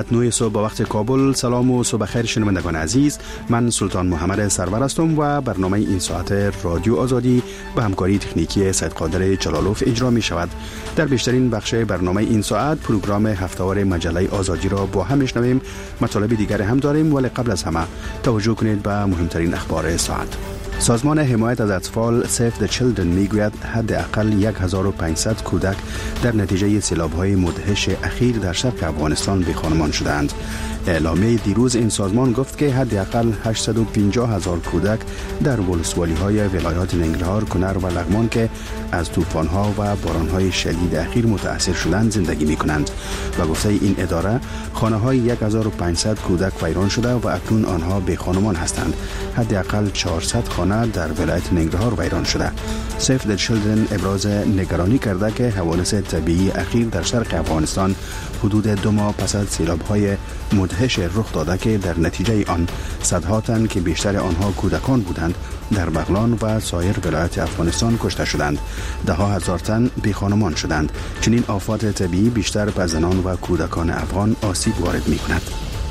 ساعت 9 صبح با وقت کابل. سلام و صبح خیر شنوندگان عزیز، من سلطان محمد سرور هستم و برنامه این ساعت رادیو آزادی به همکاری تکنیکی سید قادر جلالوف اجرا می شود. در بیشترین بخش برنامه این ساعت پروگرام هفته‌وار مجله آزادی را با هم میشنویم. مطالب دیگر هم داریم، ولی قبل از همه توجه کنید به مهمترین اخبار ساعت. سازمان حمایت از اطفال Save the Children میگوید حداقل 1500 کودک در نتیجه سیلاب‌های مدهش اخیر در شرق افغانستان بی‌خانمان شدند. اعلامیه دیروز این سازمان گفت که حداقل 850,000 کودک در ولسوالی‌های ولایات ننگرهار، کنر و لغمان که از طوفان‌ها و باران‌های شدید اخیر متأثر شدند زندگی می‌کنند. و گفته این اداره خانه‌های 1500 کودک ویران شده و اکنون آنها بی‌خانمان هستند. حداقل 400 خانه در ولایت ننگرهار ویران شده. Save the Children ابراز نگرانی کرده که حوادث طبیعی اخیر در شرق افغانستان حدود 2 ماه پس از سیلاب‌های مدهش رخ داده که در نتیجه آن صدها تن که بیشتر آنها کودکان بودند در بغلان و سایر ولایات افغانستان کشته شدند. 10,000 تن بی‌خانمان شدند. چنین آفات طبیعی بیشتر به زنان و کودکان افغان آسیب وارد می‌کند.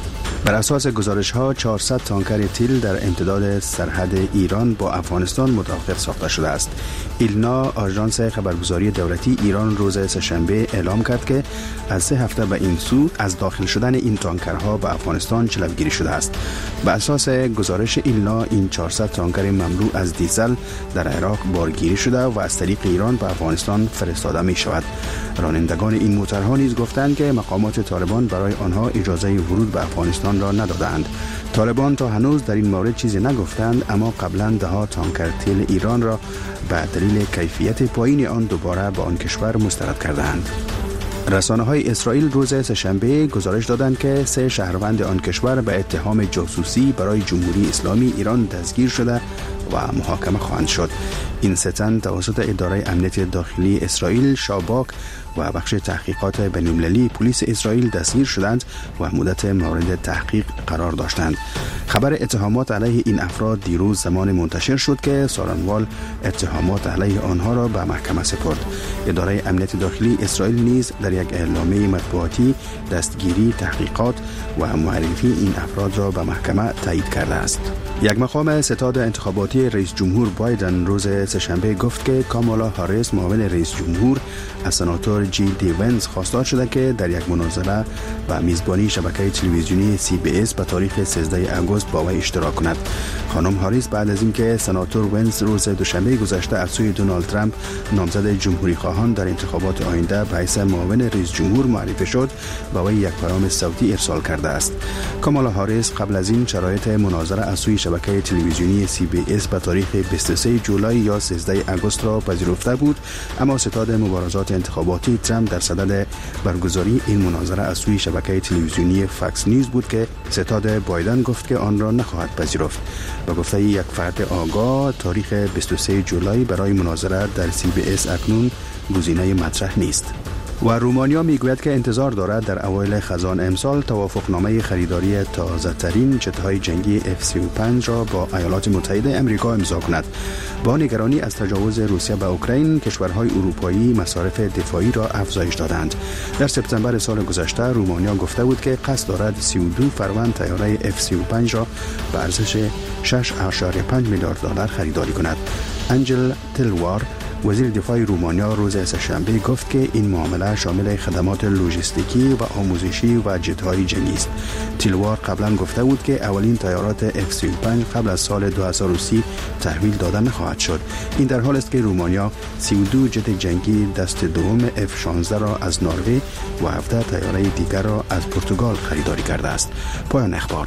بر اساس گزارش‌ها 400 تانکر تیل در امتداد سرحد ایران با افغانستان متوقف ساخته شده است. ایلنا، آژانس خبرگزاری دولتی ایران، روز سه‌شنبه اعلام کرد که از 3 هفته به این سو از داخل شدن این تانکرها به افغانستان جلوگیری شده است. به اساس گزارش ایلنا این 400 تانکر مملو از دیزل در عراق بارگیری شده و از طریق ایران به افغانستان فرستاده می شود. رانندگان این موترها نیز گفتند که مقامات طالبان برای آنها اجازه ورود به افغانستان را ندادند. طالبان تا هنوز در این مورد چیزی نگفتند، اما قبلا 10 تانکر تیل ایران را به دلیل کیفیت پایین آن دوباره به آن کشور مسترد کردند. رسانه‌های اسرائیل روز سه‌شنبه گزارش دادند که 3 شهروند آن کشور به اتهام جاسوسی برای جمهوری اسلامی ایران دستگیر شده و محاکمه خواهند شد. این 3 تن توسط اداره امنیت داخلی اسرائیل، شاباک و بخش تحقیقات بین‌المللی پلیس اسرائیل دستگیر شدند و مدت مورد تحقیق قرار داشتند. خبر اتهامات علیه این افراد دیروز زمان منتشر شد که سارنوال اتهامات علیه آنها را به محکمه سپرد. اداره امنیت داخلی اسرائیل نیز در یک اعلامیه مطبوعاتی دستگیری، تحقیقات و معرفی این افراد را به محکمه تایید کرده است. یک مقام ستاد انتخاباتی رئیس جمهور بایدن روز سه‌شنبه گفت که کامالا هاریس، معاون رئیس جمهور، از سناتور جی دی ونز خواستار شده که در یک مناظره و میزبانی شبکه تلویزیونی CBS به تاریخ 13 آگوست با وی اشتراک کند. خانم هاریس بعد از اینکه سناتور ونز روز دوشنبه گذشته از سوی دونالد ترامپ، نامزد جمهوری خواهان در انتخابات آینده به حیث معاون رئیس جمهور معرفی شد، با وی یک پیام صوتی ارسال کرده است. کامالا هاریس قبل از این شرایط مناظره از سوی شبکه تلویزیونی CBS به تاریخ 23 جولای یا 13 آگوست را پذیرفته بود، اما ستاد مبارزات انتخاباتی ترامپ در صدد برگزاری این مناظره از سوی شبکه تلویزیونی فاکس نیوز بود که ستاد بایدن گفت که آن را نخواهد پذیرفت. و گفته یک فرد آگاه تاریخ 23 جولای برای مناظره در CBS اکنون گزینه مطرح نیست. و رومانیا میگوید که انتظار دارد در اوایل خزان امسال توافقنامه خریداری تازه‌ترین جت‌های جنگی F-35 را با ایالات متحده آمریکا امضا کند. با نگرانی از تجاوز روسیه به اوکراین، کشورهای اروپایی مصارف دفاعی را افزایش دادند. در سپتامبر سال گذشته رومانیا گفته بود که قصد دارد 32 فروند طیاره F-35 را به ارزش 6.5 میلیارد دلار خریداری کند. انجل تلوار، وزیر دفاع رومانیا، روز سه‌شنبه گفت که این معامله شامل خدمات لوجستیکی و آموزشی و جت‌های جنگی است. تیلوار قبلا گفته بود که اولین طیارات F-35 قبل از سال 2030 تحویل داده نخواهد شد. این در حال است که رومانیا 32 جت جنگی دست دوم F-16 را از نروژ و 17 طیاره دیگر را از پرتغال خریداری کرده است. پایان اخبار.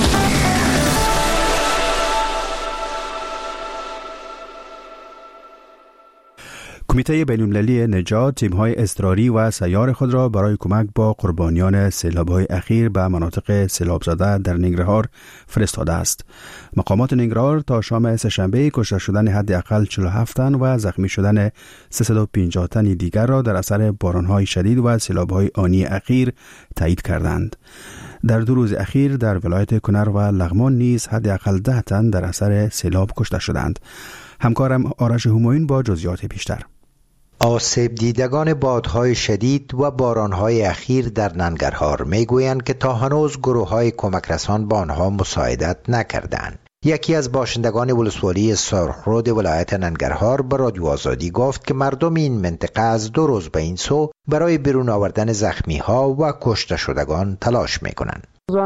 کمیته بین‌المللی نجات تیم‌های اضطراری و سیار خود را برای کمک با قربانیان سیلاب‌های اخیر به مناطق سیلاب زده در ننگرهار فرستاده است. مقامات ننگرهار تا شام سه‌شنبه کشته شدن حداقل 47 تن و زخمی شدن 350 تن دیگر را در اثر باران‌های شدید و سیلاب‌های آنی اخیر تایید کردند. در 2 روز اخیر در ولایت کنر و لغمان نیز حداقل 10 تن در اثر سیلاب کشته شدند. همکارم آرش همایون با جزئیات بیشتر. آسیب دیدگان بادهای شدید و بارانهای اخیر در ننگرهار میگویند که تا هنوز گروه‌های کمک رسان با آنها مساعدت نکردند. یکی از باشندگان ولسوالی سرخرود ولایت ننگرهار به رادیو آزادی گفت که مردم این منطقه از 2 روز به این سو برای بیرون آوردن زخمی‌ها و کشته شدگان تلاش می‌کنند.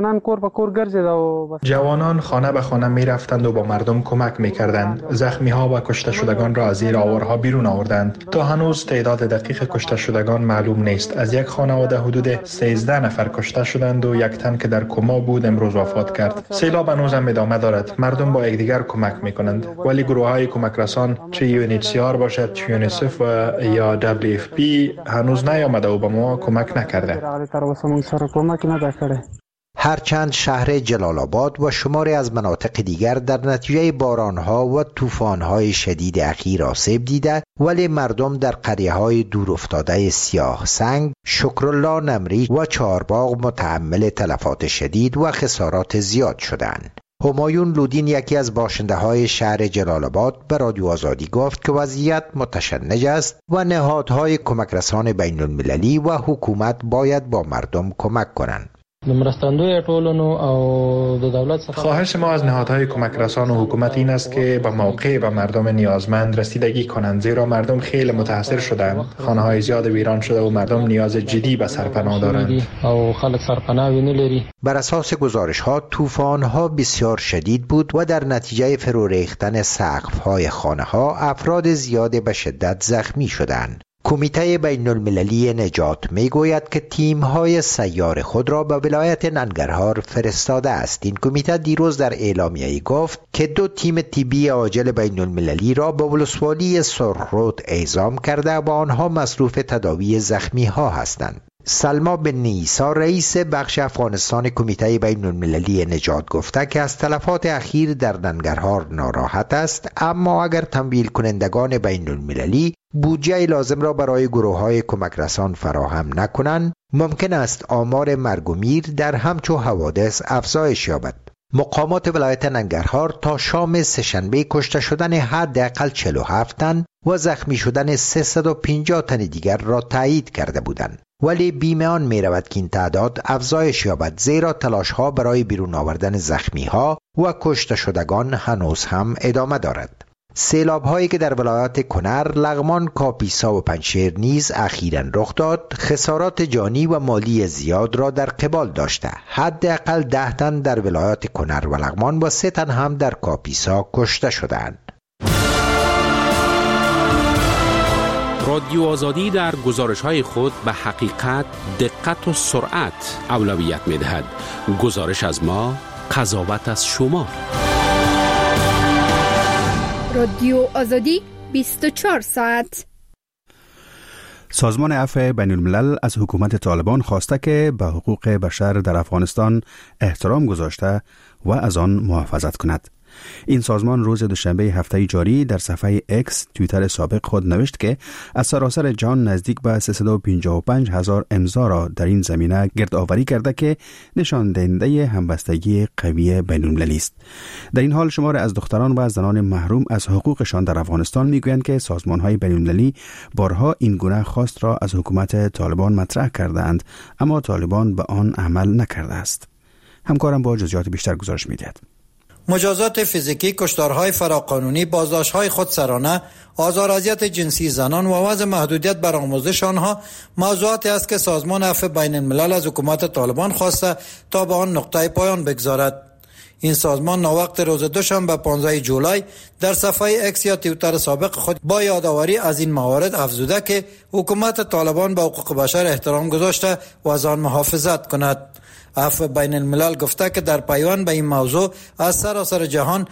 جوانان خانه به خانه می رفتند و با مردم کمک می کردند. زخمی ها و کشته شدگان را از زیر آوارها بیرون آوردند. تا هنوز تعداد دقیق کشته شدگان معلوم نیست. از یک خانواده حدود 13 نفر کشته شدند و یک تن که در کما بود امروز وفات کرد. سیلاب هنوز هم ادامه دارد. مردم با یکدیگر کمک می کنند، ولی گروه های کمک رسان چه UNHCR باشد، چه یونیسف و یا WFP هنوز نیامده و به ما کمک نکرده. هرچند شهر جلال آباد و شماری از مناطق دیگر در نتیجه بارانها و طوفانهای شدید اخیر آسیب دیده، ولی مردم در قریه‌های دور افتاده سیاه سنگ، شکرالله نمری و چهارباغ متحمل تلفات شدید و خسارات زیاد شدند. همایون لودین یکی از باشنده های شهر جلال آباد به رادیو آزادی گفت که وضعیت متشنج است و نهادهای کمک رسان بین المللی و حکومت باید با مردم کمک کنند. خواهش ما از نهادهای کمک رسان و حکومت این است که به موقع به مردم نیازمند رسیدگی کنند، زیرا مردم خیلی متاثر شدند. خانه‌های زیاد ویران شده و مردم نیاز جدی به سرپناه دارند. بر اساس گزارش‌ها طوفان‌ها بسیار شدید بود و در نتیجه فرو ریختن سقف‌های خانه‌ها افراد زیادی به شدت زخمی شدند. کمیته بین المللی نجات می گوید که تیم‌های سیار خود را به ولایت ننگرهار فرستاده است. این کمیته دیروز در اعلامیه‌ای گفت که 2 تیم طبی عاجل بین المللی را به ولسوالی سرخرود اعزام کرده و آنها مصروف تداوی زخمی‌ها هستند. سلما بن نیسا رئیس بخش افغانستان کمیته بین المللی نجات گفته که از تلفات اخیر در ننگرهار ناراحت است، اما اگر تمویل کنندگان بین المللی بودجه لازم را برای گروه‌های کمک رسان فراهم نکنند، ممکن است آمار مرگ و میر در همچو حوادث افزایش یابد. مقامات ولایت ننگرهار تا شام سه‌شنبه کشته شدن حداقل 47 تن و زخمی شدن 350 تن دیگر را تایید کرده بودند، ولی بیمیان می رود که این تعداد افزایش یابد، زیرا تلاش ها برای بیرون آوردن زخمی ها و کشته شدگان هنوز هم ادامه دارد. سیلاب هایی که در ولایات کنر، لغمان، کاپیسا و پنجشیر نیز اخیراً رخ داد، خسارات جانی و مالی زیاد را در قبال داشته. حداقل 10 تن در ولایات کنر و لغمان و 3 تن هم در کاپیسا کشته شدند. رادیو آزادی در گزارش‌های خود به حقیقت، دقت و سرعت اولویت می‌دهد. گزارش از ما، قضاوت از شما. رادیو آزادی 24 ساعت. سازمان عفو بین الملل از حکومت طالبان خواسته که به حقوق بشر در افغانستان احترام گذاشته و از آن محافظت کند. این سازمان روز دوشنبه هفته جاری در صفحه اکس توییتر سابق خود نوشت که از سراسر جهان نزدیک به 355,000 امضا را در این زمینه گردآوری کرده که نشان دهنده همبستگی قوی بین المللی است. در این حال شمار از دختران و زنان محروم از حقوقشان در افغانستان میگویند که سازمان‌های بین المللی بارها این گونه خواست را از حکومت طالبان مطرح کردند، اما طالبان به آن عمل نکرده است. همکارم با جزئیات بیشتر گزارش می‌دهد. مجازات فیزیکی، کشتارهای فراقانونی، بازداشت‌های خودسرانه، آزار و اذیت جنسی زنان و وضع محدودیت بر آموزش آنها موضوعاتی است که سازمان عفو بین الملل از حکومت طالبان خواسته تا به آن نقطه پایان بگذارد. این سازمان ناوقت روز دوشنبه 15 جولای در صفحه اکس یا توییتر سابق خود با یادآوری از این موارد افزوده که حکومت طالبان به حقوق بشر احترام گذاشته و از آن محافظت کند. عفو بین الملل گفته که در پیوند به این موضوع از سراسر جهان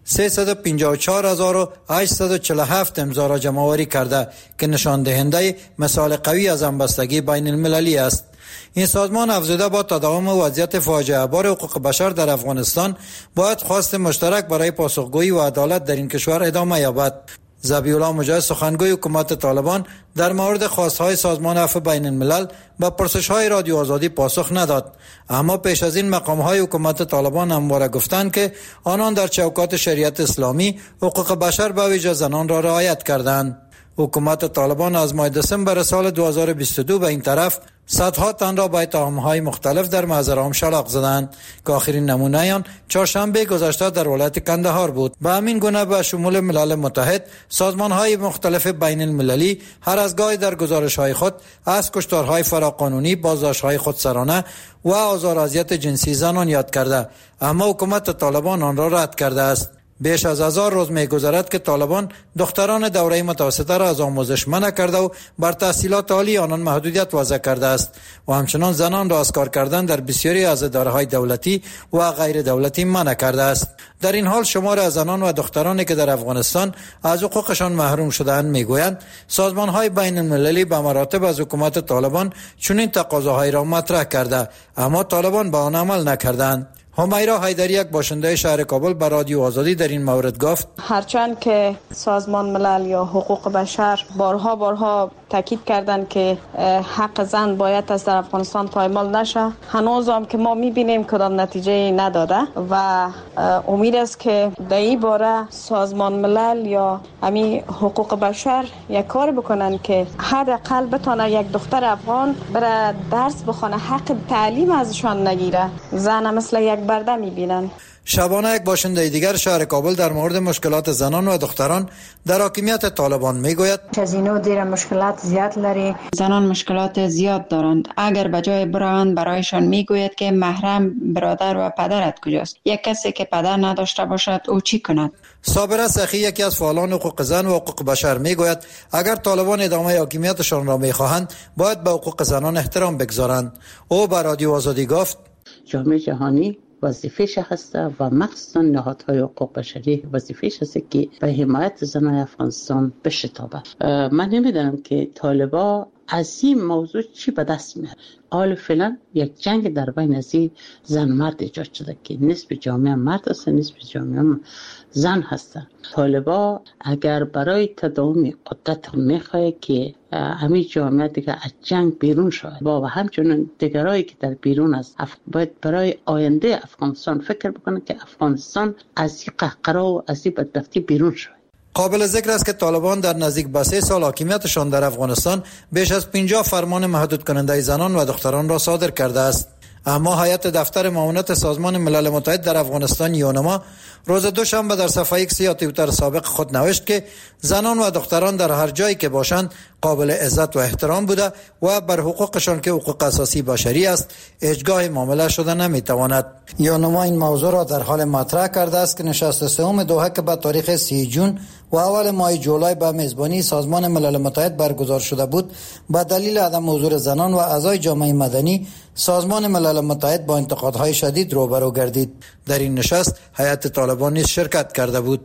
354,847 امضا را جمع آوری کرده که نشان دهنده مثال قوی از همبستگی بین المللی است. این سازمان افزوده با تداوم وضعیت فاجعه بار حقوق بشر در افغانستان باید خواست مشترک برای پاسخگویی و عدالت در این کشور ادامه یابد. ذبیح الله مجاهد سخنگوی حکومت طالبان در مورد خواستهای سازمان عفو بین الملل به پرسش‌های رادیو آزادی پاسخ نداد، اما پیش از این مقام‌های حکومت طالبان همواره گفتند که آنان در چوکات شریعت اسلامی حقوق بشر به ویژه زنان را رعایت کردند. حکومت طالبان از ماه دسامبر سال 2022 به این طرف صدها تن را با اتهام‌های مختلف در محضر شلاق زدند که آخرین نمونه آن چهارشنبه گذشته در ولایت کندهار بود. به همین گونه به شمول ملل متحد، سازمان‌های مختلف بین المللی هر از گاهی در گزارش‌های خود از کشتارهای فراقانونی، بازداشت‌های خودسرانه و آزار و اذیت جنسی زنان یاد کرده، اما حکومت طالبان آن را رد کرده است. بیش از 1000 روز می‌گذرد که طالبان دختران دوره متوسطه را از آموزش منع کرده و بر تحصیلات عالی آنان محدودیت وضع کرده است و همچنان زنان را از کار کردن در بسیاری از اداره‌های دولتی و غیر دولتی منع کرده است. در این حال شمار از زنان و دخترانی که در افغانستان از حقوقشان محروم شده‌اند میگویند سازمان‌های بین المللی به مراتب از حکومت طالبان چنین تقاضاهایی را مطرح کرده، اما طالبان به آن عمل نکردند. همیرا حیدری، یک باشنده شهر کابل، به رادیو آزادی در این مورد گفت: هرچند که سازمان ملل یا حقوق بشر بارها تاکید کردند که حق زن باید از در افغانستان پایمال نشه، هنوز هم که ما میبینیم کدام نتیجه نداده و امید است که در این باره سازمان ملل یا همین حقوق بشر یک کار بکنن که حداقل بتونه یک دختر افغان بره درس بخونه، حق تعلیم ازشان نگیره، زن مثل یک برده میبینن. شبانه یک باشنده دیگر شهر کابل در مورد مشکلات زنان و دختران در حاکمیت طالبان میگوید: از اینو دیر مشکلات زیاد لري، زنان مشکلات زیاد دارند. اگر بجای برند برایشان میگوید که محرم برادر و پدرت کجاست، یک کسی که پدر نداشته باشد او چی کند؟ صابره سخی، یکی از فعالان حقوق زن و حقوق بشر میگوید اگر طالبان ادامه حاکمیتشان را میخواهند باید به حقوق زنان احترام بگذارند. او به رادیو آزادی گفت: جامعه جهانی وظیفه‌ش هست و مخصوصا نهادهای حقوق بشری وظیفه‌ش هست که به حمایت زنان افغانستان بشتابه. من نمیدونم که طالبا از این موضوع چی به دست میاره. حال فعلا یک جنگ در بین از زن مرد ایجاد شده که نصف جامعه مرد است، نصف جامعه زن هست. طالبا اگر برای تداوم قدرت میخواه که همین جامعه دیگه از جنگ بیرون شود و همچنین دیگرایی که در بیرون است باید برای آینده افغانستان فکر بکنه که افغانستان از این قهقرا و از این بدبختی بیرون شود. قابل ذکر است که طالبان در نزدیک به 3 سال حاکمیتشان در افغانستان بیش از 50 فرمان محدود کننده زنان و دختران را صادر کرده است. اما هیئت دفتر معاونت سازمان ملل متحد در افغانستان یونما روز دوشنبه در صفحه ایکس یا توییتر سابق خود نوشت که زنان و دختران در هر جایی که باشند قابل عزت و احترام بوده و بر حقوقشان که حقوق اساسی بشری است هیچگاه معامله شده نمیتواند. یونما این موضوع را در حال مطرح کرده است که نشست سوم دوحه که به تاریخ 30 جون و اول ماه جولای به میزبانی سازمان ملل متحد برگزار شده بود، به دلیل عدم حضور زنان و اعضای جامعه مدنی سازمان ملل متحد با انتقادهای شدید روبرو گردید. در این نشست هیئت طالبان نیز شرکت کرده بود.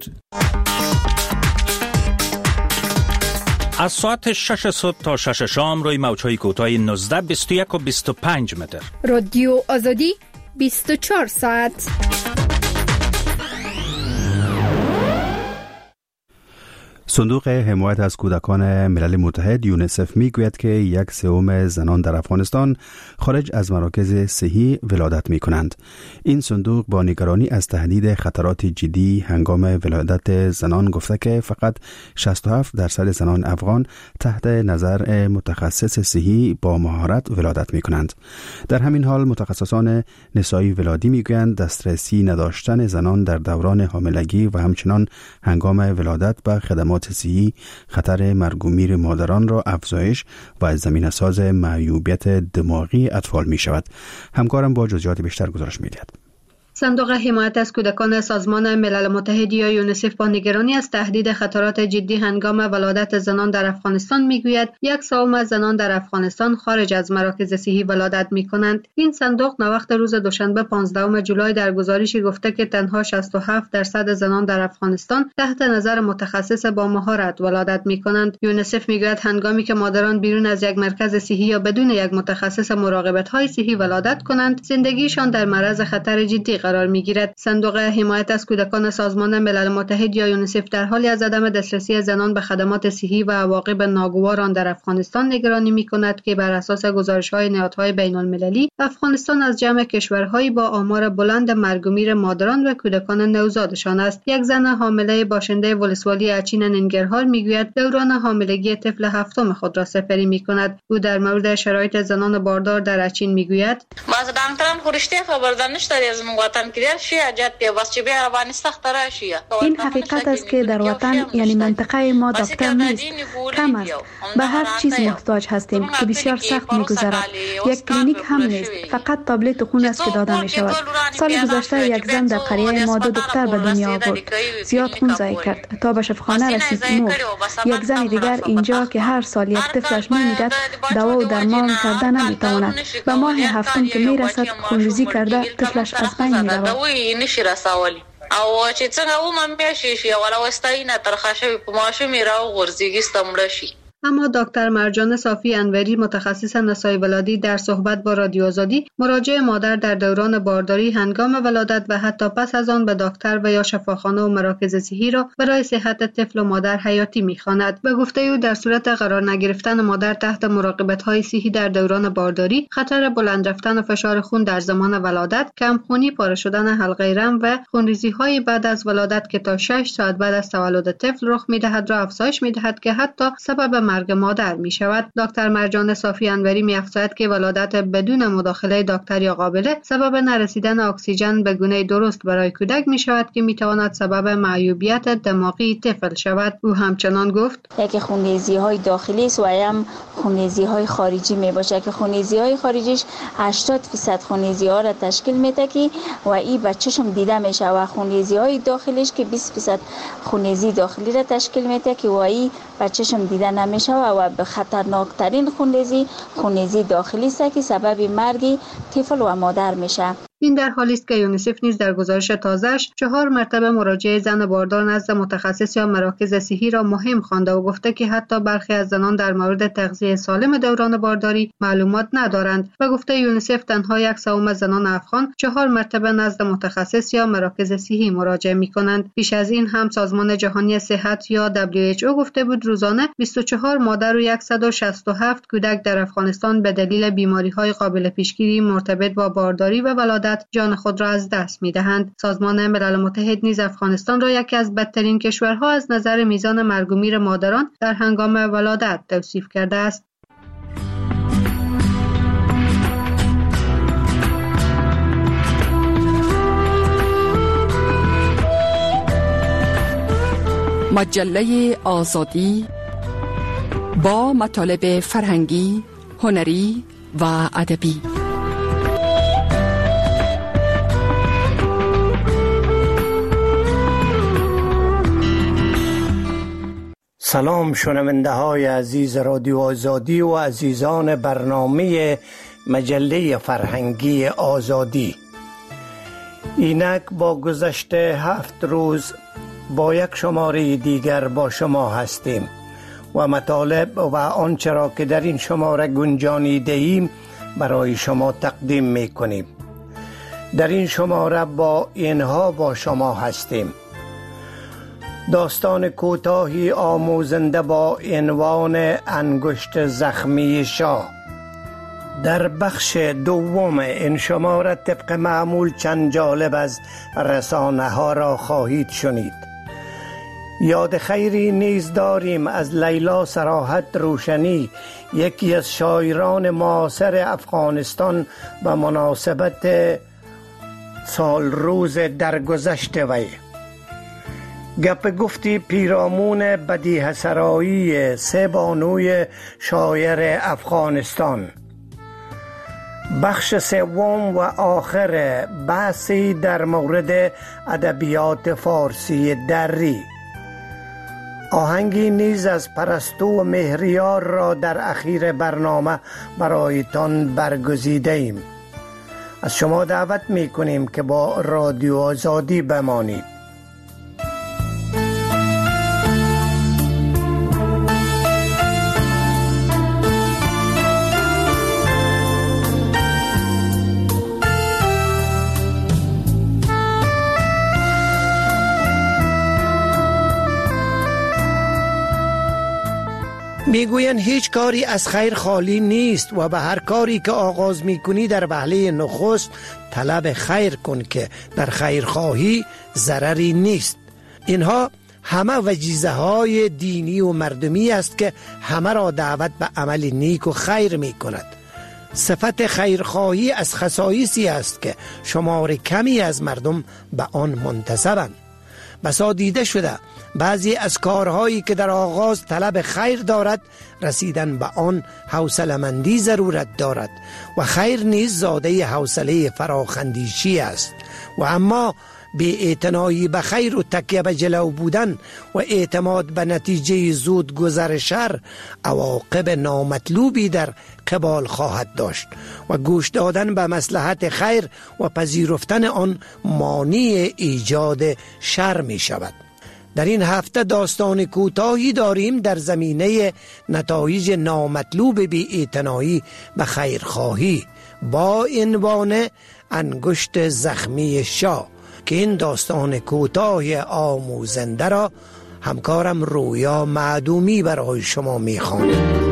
از ساعت 6 صبح تا 6 شام روی موج‌های کوتاه 19، 21 و 25 متر. رادیو آزادی 24 ساعت. صندوق حمایت از کودکان ملل متحد یونیسف میگوید که 1/3 زنان در افغانستان خارج از مراکز صحی ولادت می کنند. این صندوق با نگرانی از تهدید خطرات جدی هنگام ولادت زنان گفته که فقط 67% زنان افغان تحت نظر متخصص صحی با مهارت ولادت می کنند. در همین حال متخصصان نسایی ولادی میگویند دسترسی نداشتن زنان در دوران حاملگی و همچنان هنگام ولادت به خدمات صحی خطر مرگ و میر مادران را افزایش و از زمینه ساز معیوبیت دماغی اطفال می شود. همکارم با جزئیات بیشتر گزارش می دهد. صندوق حمایت از کودکان سازمان ملل متحد یا یونیسف با نگرانی از تهدید خطرات جدی هنگام ولادت زنان در افغانستان میگوید 1/3 زنان در افغانستان خارج از مراکز صحی ولادت میکنند. این صندوق نوقت روز دوشنبه 15 جولای در گزارشی گفته که تنها 67% زنان در افغانستان تحت نظر متخصص با مهارت ولادت میکنند. یونیسف میگوید هنگامی که مادران بیرون از یک مرکز صحی یا بدون یک متخصص مراقبت های صحی ولادت کنند، زندگیشان در معرض خطر جدی قرار میگیرد. صندوق حمایت از کودکان سازمان ملل متحد یا یونیسف در حالی از عدم دسترسی زنان به خدمات صحی و عواقب ناگوار آن در افغانستان نگرانی می‌کند که بر اساس گزارش‌های نهادهای بین‌المللی افغانستان از جمع کشورهایی با آمار بلند مرگ و میر مادران و کودکان نوزادشان است. یک زن حامله باشنده ولسوالی اچین ننگرهار میگوید دوران حاملگی طفل هفتم خود را سپری می‌کند. او در مورد شرایط زنان باردار در اچین میگوید باز دامتران خورشته خبر دانش داری از وطن کلیل شی اجت بس چه به روانی سخت راشی. این حقیقت است که در وطن یعنی منطقه ما دکتر نیست، کم است. به هر چیز محتاج هستیم که بسیار سخت می‌گذرد. یک کلینیک هم نیست، فقط تابلت خون است که داده می شود. سال گذشته یک زن در قریه ما 2 دختر به دنیا آورد. زیاد خون ضایع کرد تا به شفاخانه رسید مرد. یک زن دیگر اینجا که هر سال یک طفلش میمیرد دوا و درمان کرده نمیتواند. به ماه هفتم که میرسد خونریزی کرده طفلش از بین میرود. او چې څنګه و مې شي ولا واستاینه ترخاشه په ماشه میرا او غرزیږي ستمړه شي. اما دکتر مرجان صافی انوری متخصص نسای ولادی در صحبت با رادیو آزادی مراجع مادر در دوران بارداری هنگام ولادت و حتی پس از آن به دکتر و یا شفاخانه و مراکز صحی را برای صحت طفل و مادر حیاتی می‌خواند. به گفته او در صورت قرار نگرفتن مادر تحت مراقبت‌های صحی در دوران بارداری خطر بلند رفتن فشار خون در زمان ولادت، کمخونی، پاره شدن حلقه رم و خونریزی‌های بعد از ولادت که تا 6 ساعت بعد از تولد طفل رخ می‌دهد را افزایش می‌دهد که حتی سبب مرگ مادر می شود. دکتر مرجان صافی انوری می افزاید که ولادت بدون مداخله دکتر یا قابله سبب نرسیدن اکسیژن به گونه درست برای کودک می شود که می تواند سبب معیوبیت دماغی طفل شود. او همچنان گفت یکی خونریزی های داخلی است و هم خونریزی های خارجی می باشه که خونریزی های خارجیش 80% خونریزی ها را تشکیل میده که و این بچه‌شم دیده میشه و خونریزی های داخلیش که 20% خونریزی داخلی را تشکیل میده که و این بچه‌شم دیده نمیشه و به خطرناکترین خونریزی داخلی است که سبب مرگ طفل و مادر میشه. این در حالی است که یونیسف نیز در گزارش تازه‌اش 4 مرتبه مراجعه زن باردار نزد متخصص یا مراکز صحی را مهم خوانده و گفته که حتی برخی از زنان در مورد تغذیه سالم دوران بارداری معلومات ندارند. و گفته یونیسف تنها 1/3 زنان افغان 4 مرتبه نزد متخصص یا مراکز صحی مراجعه می‌کنند. پیش از این هم سازمان جهانی صحت یا WHO گفته بود روزانه 24 مادر و 167 کودک در افغانستان به دلیل بیماری‌های قابل پیشگیری مرتبط با بارداری و ولادت جان خود را از دست می‌دهند. سازمان ملل متحد نیز افغانستان را یکی از بدترین کشورها از نظر میزان مرگ و میر مادران در هنگام ولادت توصیف کرده است. مجله آزادی با مطالب فرهنگی، هنری و ادبی. سلام شنونده های عزیز رادیو آزادی و عزیزان برنامه مجله فرهنگی آزادی. اینک با گذشت 7 روز با یک شماره دیگر با شما هستیم و مطالب و آنچه را که در این شماره گنجانیده ایم برای شما تقدیم می کنیم. در این شماره با اینها با شما هستیم: داستان کوتاهی آموزنده با عنوان انگشت زخمی شاه. در بخش دوم این شماره طبق معمول چند جالب از رسانه ها را خواهید شنید. یاد خیری نیز داریم از لیلا صراحت روشنی، یکی از شاعران معاصر افغانستان، به مناسبت سال روز درگذشت وی. گپ گفتی پیرامون بدیهه سرایی 3 بانوی شاعر افغانستان. بخش سوم و آخر بحثی در مورد ادبیات فارسی دری. آهنگی نیز از پرستو و مهریار را در اخیر برنامه برایتان برگزیده ایم. از شما دعوت می کنیم که با رادیو آزادی بمانید. میگویند هیچ کاری از خیر خالی نیست و به هر کاری که آغاز میکنی در وهله نخست طلب خیر کن که در خیرخواهی ضرری نیست. اینها همه وجیزه های دینی و مردمی است که همه را دعوت به عمل نیک و خیر می کند. صفت خیرخواهی از خصایصی است که شمار کمی از مردم به آن منتسبند. بسا دیده شده بعضی از کارهایی که در آغاز طلب خیر دارد رسیدن به آن حوصله‌مندی ضرورت دارد و خیر نیز زاده حوصله فراخندیشی است. و اما بی اعتنایی به خیر و تکیه به جلو بودن و اعتماد به نتیجه زود گذر شر عواقب نامطلوبی در قبال خواهد داشت و گوش دادن به مصلحت خیر و پذیرفتن آن مانع ایجاد شر می شود. در این هفته داستان کوتاهی داریم در زمینه نتایج نامطلوب بی اعتنایی به خیرخواهی با عنوان انگشت زخمی شاه که این داستان کوتاه آموزنده را همکارم رویا معدومی برای شما می‌خواند.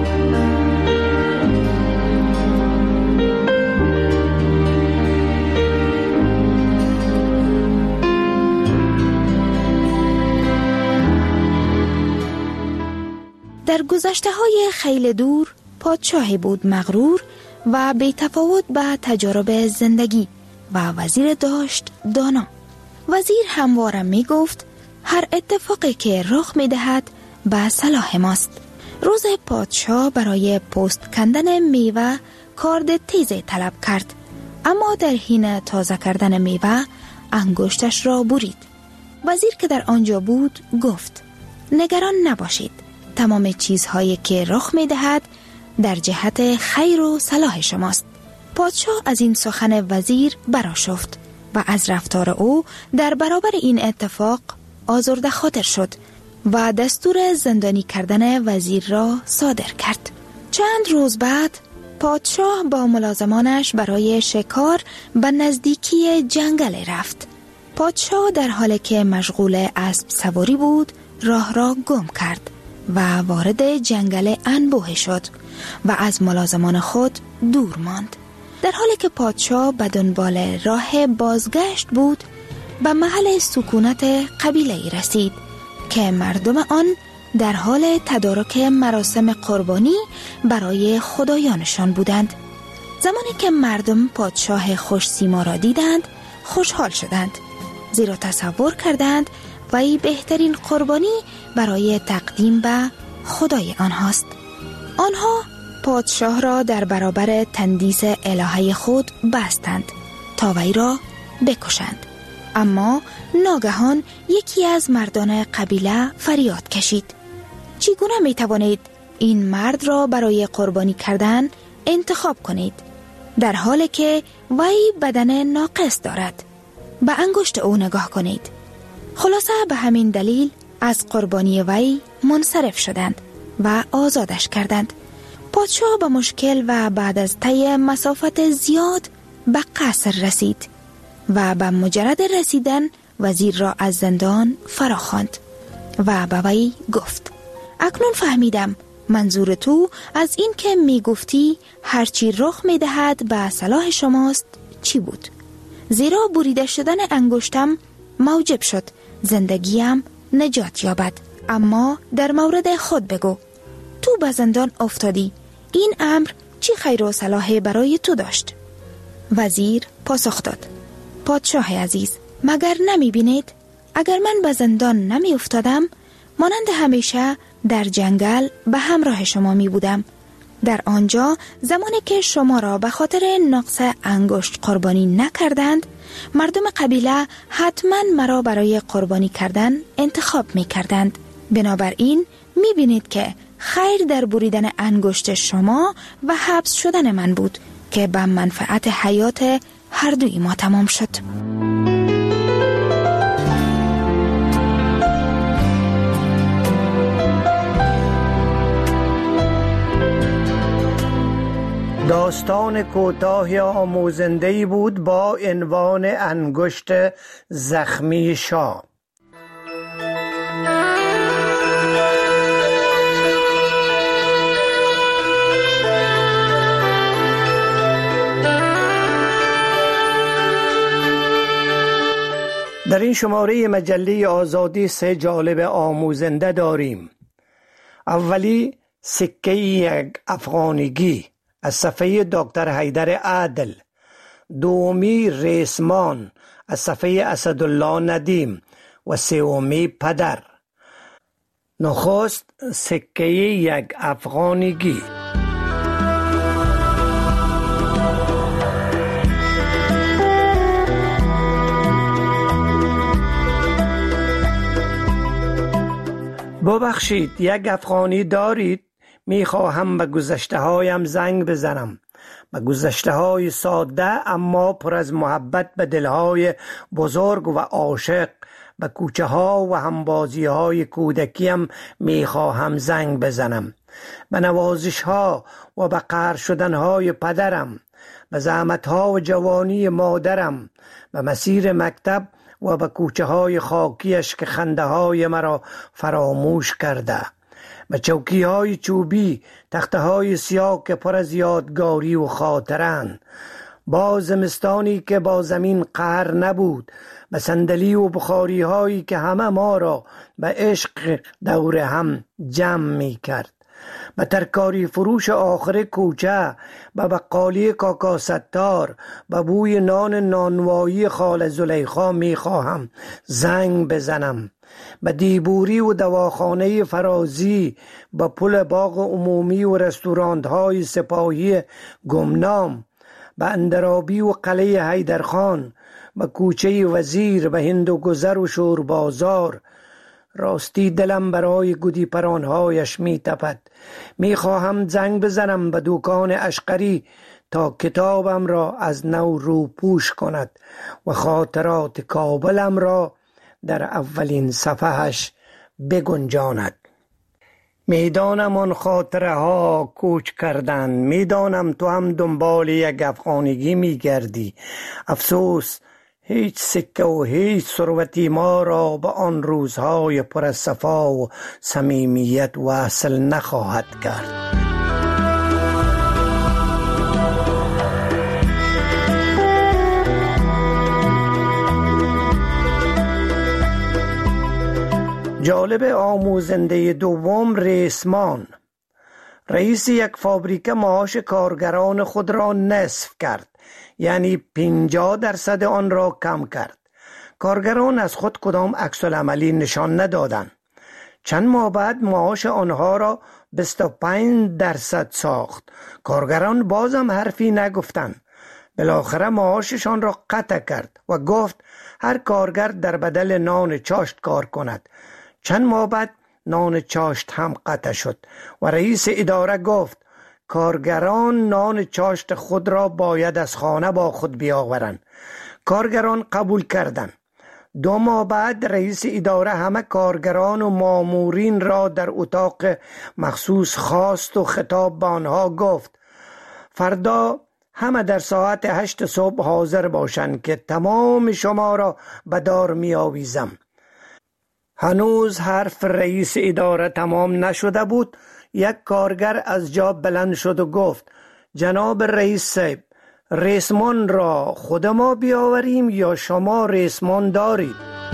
در گذشته‌های خیلی دور پادشاهی بود مغرور و بی‌تفاوت به تجارب زندگی و وزیر داشت دانا. وزیر همواره می گفت هر اتفاقی که رخ می دهد به صلاح ماست. روز پادشاه برای پوست کندن میوه کارد تیزی طلب کرد، اما در حین تازه کردن میوه انگشتش را برید. وزیر که در آنجا بود گفت نگران نباشید، تمام چیزهایی که رخ می دهد در جهت خیر و صلاح شماست. پادشاه از این سخن وزیر برآشفت و از رفتار او در برابر این اتفاق آزرده خاطر شد و دستور زندانی کردن وزیر را صادر کرد. چند روز بعد پادشاه با ملازمانش برای شکار به نزدیکی جنگل رفت. پادشاه در حالی که مشغول اسب سواری بود راه را گم کرد و وارد جنگل انبوه شد و از ملازمان خود دور ماند. در حالی که پادشاه به دنبال راه بازگشت بود به محل سکونت قبیله‌ای رسید که مردم آن در حال تدارک مراسم قربانی برای خدایانشان بودند. زمانی که مردم پادشاه خوش سیما را دیدند خوشحال شدند، زیرا تصور کردند وی بهترین قربانی برای تقدیم به خدای آنهاست. آنها پادشاه را در برابر تندیس الهه خود بستند تا وی را بکشند. اما ناگهان یکی از مردان قبیله فریاد کشید چگونه می توانید این مرد را برای قربانی کردن انتخاب کنید در حالی که وی بدن ناقص دارد؟ به انگشت او نگاه کنید. خلاصه به همین دلیل از قربانی وی منصرف شدند و آزادش کردند. پادشاه به مشکل و بعد از طی مسافت زیاد به قصر رسید و به مجرد رسیدن وزیر را از زندان فراخواند و به وی گفت اکنون فهمیدم منظور تو از این که می گفتی هرچی رخ می دهد به صلاح شماست چی بود؟ زیرا بریده شدن انگشتم موجب شد زندگیم نجات یابد. اما در مورد خود بگو، تو به زندان افتادی، این امر چی خیر و صلاحی برای تو داشت؟ وزیر پاسخ داد پادشاه عزیز، مگر نمی بینید اگر من به زندان نمی افتادم مانند همیشه در جنگل به همراه شما می بودم. در آنجا زمانی که شما را به خاطر نقص انگشت قربانی نکردند مردم قبیله حتما مرا برای قربانی کردن انتخاب می کردند. بنابراین می بینید که خیر در بریدن انگشت شما و حبس شدن من بود که به منفعت حیات هر دوی ما تمام شد. داستان کوتاه آموزنده‌ای بود با عنوان انگشت زخمی شاه. در این شماره مجله آزادی 3 جالب آموزنده داریم. اولی سکه یک افغانیگی از صفحه دکتر حیدر عادل. دومی ریسمان از صفحه اسدالله ندیم و سومی پدر. نخست سکه یک افغانیگی. ببخشید، یک افغانی دارید؟ میخواهم به گذشته هایم زنگ بزنم، به گذشته های ساده اما پر از محبت به دلهای بزرگ و عاشق، به کوچه ها و همبازی های کودکیم میخواهم زنگ بزنم، به نوازش ها و به قهر شدن های پدرم، به زحمت ها و جوانی مادرم، به مسیر مکتب و به کوچه های خاکیش که خنده های مرا فراموش کرده، به چوکی های چوبی، تخته های سیاه که پر از یادگاری و خاطرند، با زمستانی که با زمین قهر نبود، به صندلی و بخاری هایی که همه ما را به عشق دور هم جمع می کرد، به ترکاری فروش آخر کوچه، به بقالی کاکا ستار، به بوی نانوایی خال زلیخا می خواهم زنگ بزنم، به دیبوری و دواخانه فرازی، به پل باغ عمومی و رستوران های سپاهی گمنام، به اندرابی و قلعه حیدرخان، به کوچه وزیر، به هندوگذر و شوربازار. راستی دلم برای گودی پرانهایش می تپد. می خواهم زنگ بزنم به دکان اشقری تا کتابم را از نو روپوش کند و خاطرات کابلم را در اولین صفحهش بگنجاند. میدانم آن خاطره ها کوچ کردن، میدانم تو هم دنبال یک افغانیگی میگردی. افسوس هیچ سکه و هیچ ثروتی ما را به آن روزهای پر از صفا و صمیمیت وصل نخواهد کرد. جالب آموزنده دوم ریسمان. رئیس یک فابریکه معاش کارگران خود را نصف کرد، یعنی 50% آن را کم کرد. کارگران از خود کدام عکس العملی نشان ندادند. چند ماه بعد معاش آنها را 25% ساخت. کارگران بازم حرفی نگفتند. بالاخره معاششان را قطع کرد و گفت هر کارگر در بدل نان چاشت کار کند. چند ماه بعد نان چاشت هم قطع شد و رئیس اداره گفت کارگران نان چاشت خود را باید از خانه با خود بیاورند. کارگران قبول کردند. 2 ماه بعد رئیس اداره همه کارگران و مامورین را در اتاق مخصوص خواست و خطاب به آنها گفت فردا همه در ساعت 8 صبح حاضر باشند که تمام شما را به دار می آویزم. هنوز حرف رئیس اداره تمام نشده بود، یک کارگر از جا بلند شد و گفت جناب رئیس صاحب، ریسمان را خود ما بیاوریم یا شما ریسمان دارید؟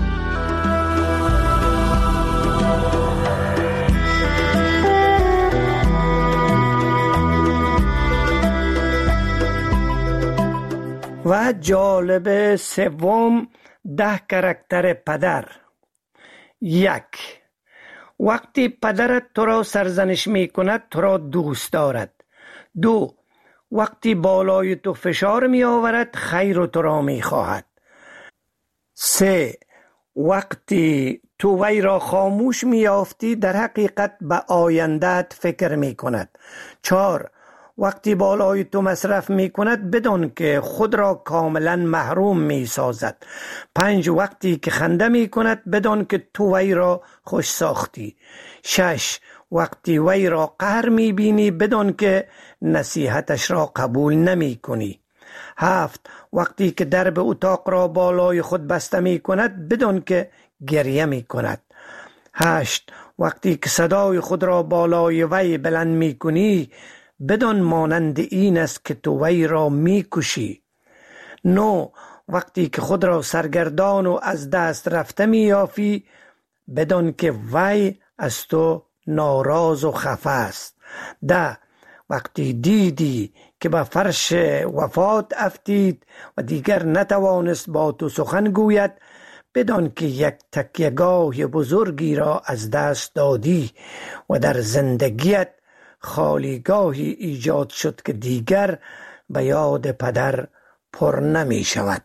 و جالب سوم 10 کاراکتر پدر. 1. وقتی پدرت تو را سرزنش می کند تو را دوست دارد. 2. وقتی بالای تو فشار می آورد خیر تو را می خواهد. 3. وقتی تو وی را خاموش می یافتی در حقیقت به آینده‌ات فکر می کند. 4. وقتی بالای تو مصرف می کند بدان که خود را کاملا محروم می سازد. 5. وقتی که خنده می کند بدان که تو وی را خوش ساختی. 6. وقتی وی را قهر می بینی بدان که نصیحتش را قبول نمی کنی. 7. وقتی که درب اتاق را بالای خود بسته می کند بدان که گریه می کند. 8. وقتی که صدای خود را بالای وی بلند می کنی بدان مانند این است که تو وی را می کشی. 9. وقتی که خود را سرگردان و از دست رفته می یافی، بدان که وی از تو ناراض و خفه است. وقتی دیدی که به فرش وفات افتید و دیگر نتوانست با تو سخن گوید، بدان که یک تکیهگاه بزرگی را از دست دادی و در زندگیت خالیگاهی ایجاد شد که دیگر به یاد پدر پر نمی شود.